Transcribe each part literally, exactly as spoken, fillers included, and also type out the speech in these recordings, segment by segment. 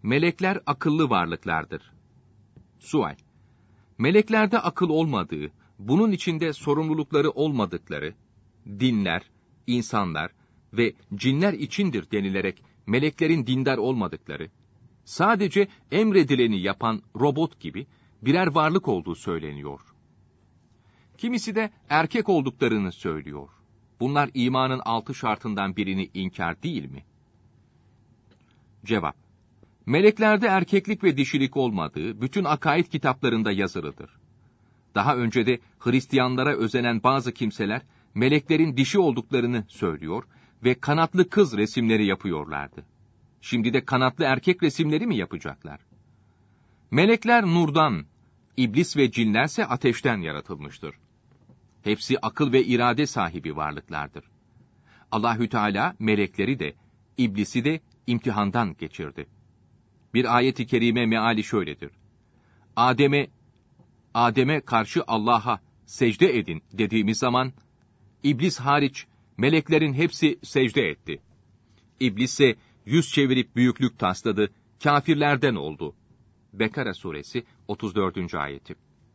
melekler akıllı varlıklardır. Sual: Meleklerde akıl olmadığı, bunun içinde sorumlulukları olmadıkları, dinler, insanlar ve cinler içindir denilerek meleklerin dindar olmadıkları, sadece emredileni yapan robot gibi birer varlık olduğu söyleniyor. Kimisi de erkek olduklarını söylüyor. Bunlar imanın altı şartından birini inkar değil mi? Cevap: Meleklerde erkeklik ve dişilik olmadığı bütün akaid kitaplarında yazılıdır. Daha önce de Hristiyanlara özenen bazı kimseler meleklerin dişi olduklarını söylüyor ve kanatlı kız resimleri yapıyorlardı. Şimdi de kanatlı erkek resimleri mi yapacaklar? Melekler nurdan, iblis ve cinlerse ateşten yaratılmıştır. Hepsi akıl ve irade sahibi varlıklardır. Allahü Teala melekleri de, iblisi de imtihandan geçirdi. Bir ayet-i kerime meali şöyledir: Adem'e, Adem'e karşı Allah'a secde edin dediğimiz zaman, iblis hariç meleklerin hepsi secde etti. İblis ise yüz çevirip büyüklük tasladı, kâfirlerden oldu. Bekara suresi otuz dördüncü ayeti.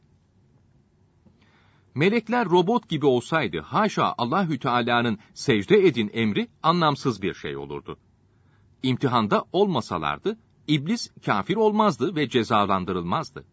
Melekler robot gibi olsaydı, haşa Allahü Teala'nın secde edin emri anlamsız bir şey olurdu. İmtihanda olmasalardı, iblis kâfir olmazdı ve cezalandırılmazdı.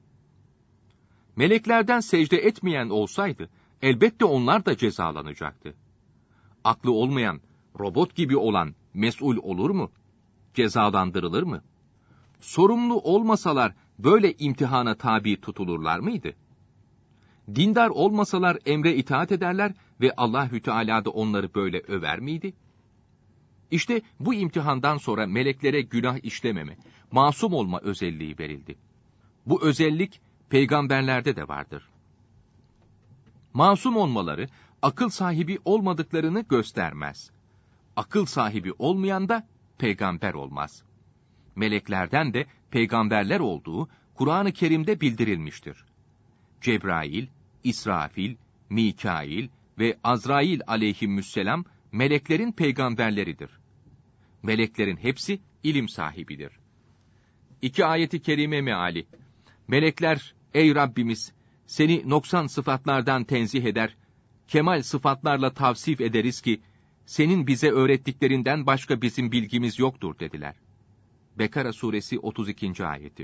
Meleklerden secde etmeyen olsaydı, elbette onlar da cezalanacaktı. Aklı olmayan, robot gibi olan mesul olur mu? Cezalandırılır mı? Sorumlu olmasalar böyle imtihana tabi tutulurlar mıydı? Dindar olmasalar emre itaat ederler ve Allahü Teala da onları böyle över miydi? İşte bu imtihandan sonra meleklere günah işlememe, masum olma özelliği verildi. Bu özellik peygamberlerde de vardır. Masum olmaları, akıl sahibi olmadıklarını göstermez. Akıl sahibi olmayan da peygamber olmaz. Meleklerden de peygamberler olduğu Kur'an-ı Kerim'de bildirilmiştir. Cebrail, İsrafil, Mikail ve Azrail aleyhisselam meleklerin peygamberleridir. Meleklerin hepsi ilim sahibidir. İki ayeti kerime meali: Melekler, ey Rabbimiz, seni noksan sıfatlardan tenzih eder, kemal sıfatlarla tavsif ederiz ki, senin bize öğrettiklerinden başka bizim bilgimiz yoktur dediler. Bekara suresi otuz ikinci ayeti.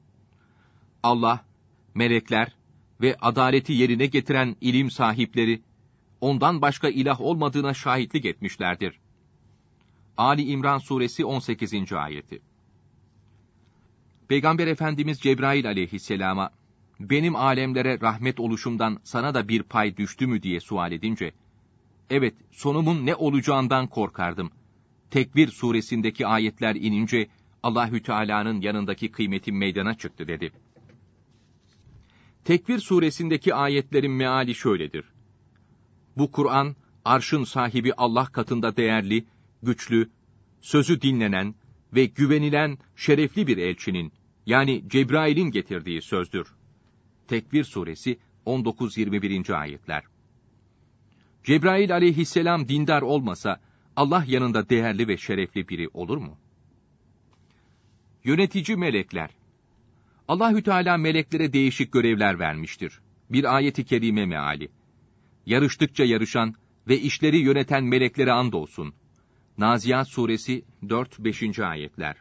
Allah, melekler ve adaleti yerine getiren ilim sahipleri, ondan başka ilah olmadığına şahitlik etmişlerdir. Ali İmran suresi on sekizinci ayeti. Peygamber Efendimiz Cebrail aleyhisselama, benim alemlere rahmet oluşumdan sana da bir pay düştü mü diye sual edince, evet, sonumun ne olacağından korkardım. Tekvir suresindeki ayetler inince, Allahü Teala'nın yanındaki kıymetim meydana çıktı dedi. Tekvir suresindeki ayetlerin meali şöyledir: Bu Kur'an, arşın sahibi Allah katında değerli, güçlü, sözü dinlenen ve güvenilen şerefli bir elçinin, yani Cebrail'in getirdiği sözdür. Tekvir suresi on dokuz yirmi birinci ayetler. Cebrail aleyhisselam dindar olmasa, Allah yanında değerli ve şerefli biri olur mu? Yönetici melekler. Allahü Teala meleklere değişik görevler vermiştir. Bir ayet-i kerime meali: Yarıştıkça yarışan ve işleri yöneten meleklere andolsun. Naziat suresi dört beşinci ayetler.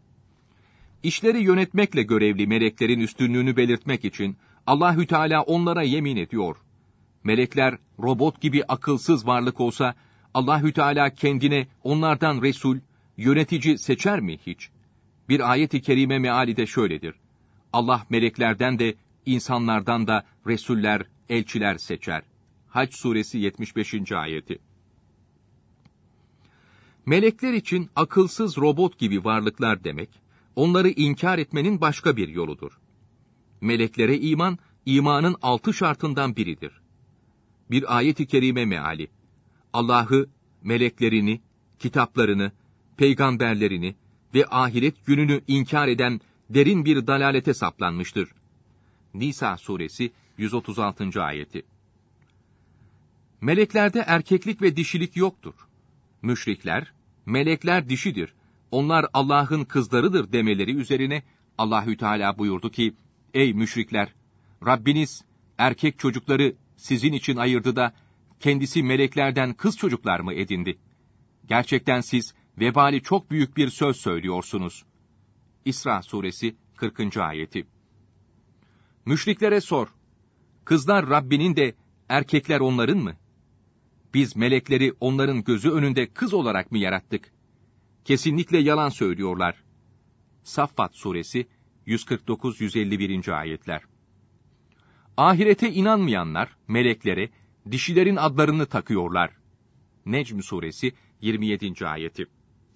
İşleri yönetmekle görevli meleklerin üstünlüğünü belirtmek için Allahü Teala onlara yemin ediyor. Melekler robot gibi akılsız varlık olsa, Allahü Teala kendine onlardan resul, yönetici seçer mi hiç? Bir ayet-i kerime meali de şöyledir: Allah meleklerden de insanlardan da resuller, elçiler seçer. Hac suresi yetmiş beşinci ayeti. Melekler için akılsız robot gibi varlıklar demek, onları inkar etmenin başka bir yoludur. Meleklere iman, imanın altı şartından biridir. Bir ayet-i kerime meali: Allah'ı, meleklerini, kitaplarını, peygamberlerini ve ahiret gününü inkar eden derin bir dalalete saplanmıştır. Nisa suresi yüz otuz altıncı ayeti. Meleklerde erkeklik ve dişilik yoktur. Müşrikler, melekler dişidir, onlar Allah'ın kızlarıdır demeleri üzerine Allahü Teala buyurdu ki, ey müşrikler, Rabbiniz erkek çocukları sizin için ayırdı da kendisi meleklerden kız çocuklar mı edindi? Gerçekten siz vebali çok büyük bir söz söylüyorsunuz. İsra suresi kırkıncı ayeti. Müşriklere sor, kızlar Rabbinin de erkekler onların mı? Biz melekleri onların gözü önünde kız olarak mı yarattık? Kesinlikle yalan söylüyorlar. Saffat suresi yüz kırk dokuz yüz elli birinci ayetler. Ahirete inanmayanlar meleklere dişilerin adlarını takıyorlar. Necm suresi yirmi yedinci ayeti.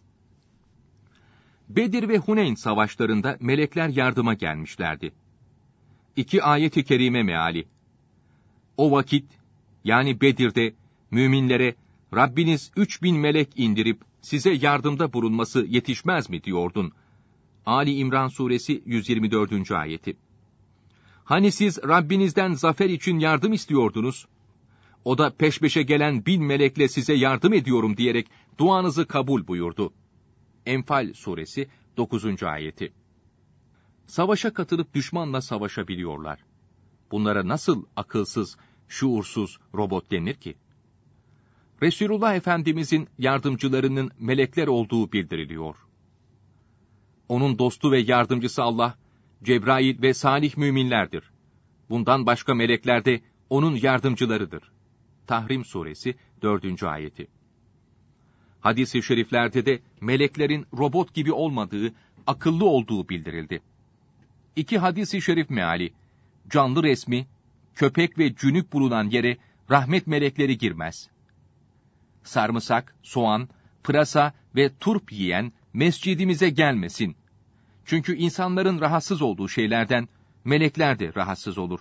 Bedir ve Huneyn savaşlarında melekler yardıma gelmişlerdi. İki ayet-i kerime meali. O vakit, yani Bedir'de müminlere Rabbiniz üç bin melek indirip size yardımda bulunması yetişmez mi diyordun? Ali İmran suresi yüz yirmi dördüncü ayeti. Hani siz Rabbinizden zafer için yardım istiyordunuz? O da peş peşe gelen bin melekle size yardım ediyorum diyerek duanızı kabul buyurdu. Enfal suresi dokuzuncu ayeti. Savaşa katılıp düşmanla savaşabiliyorlar. Bunlara nasıl akılsız, şuursuz robot denir ki? Resulullah Efendimizin yardımcılarının melekler olduğu bildiriliyor. Onun dostu ve yardımcısı Allah, Cebrail ve salih müminlerdir. Bundan başka melekler de onun yardımcılarıdır. Tahrim suresi dördüncü ayeti. Hadis-i şeriflerde de meleklerin robot gibi olmadığı, akıllı olduğu bildirildi. İki hadis-i şerif meali, canlı resmi, köpek ve cünüp bulunan yere rahmet melekleri girmez. Sarımsak, soğan, pırasa ve turp yiyen mescidimize gelmesin. Çünkü insanların rahatsız olduğu şeylerden melekler de rahatsız olur.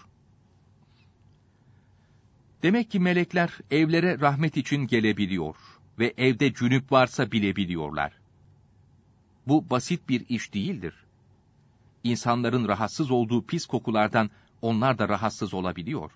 Demek ki melekler evlere rahmet için gelebiliyor ve evde cünüp varsa bilebiliyorlar. Bu basit bir iş değildir. İnsanların rahatsız olduğu pis kokulardan onlar da rahatsız olabiliyor.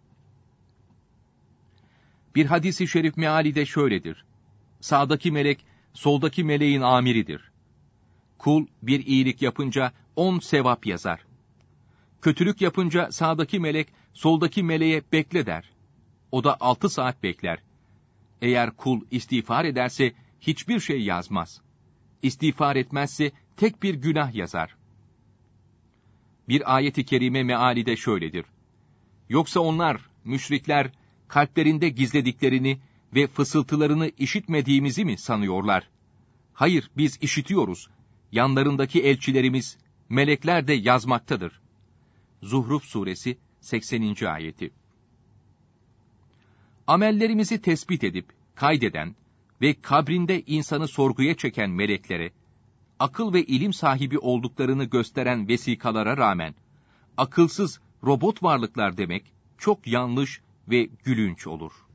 Bir hadis-i şerif meali de şöyledir. Sağdaki melek, soldaki meleğin amiridir. Kul bir iyilik yapınca on sevap yazar. Kötülük yapınca sağdaki melek, soldaki meleğe bekle der. O da altı saat bekler. Eğer kul istiğfar ederse hiçbir şey yazmaz. İstiğfar etmezse tek bir günah yazar. Bir ayet-i kerime meali de şöyledir. Yoksa onlar, müşrikler, kalplerinde gizlediklerini ve fısıltılarını işitmediğimizi mi sanıyorlar? Hayır, biz işitiyoruz. Yanlarındaki elçilerimiz, melekler de yazmaktadır. Zuhruf suresi sekseninci ayeti. Amellerimizi tespit edip, kaydeden ve kabrinde insanı sorguya çeken meleklere, akıl ve ilim sahibi olduklarını gösteren vesikalara rağmen, akılsız robot varlıklar demek çok yanlış ve gülünç olur.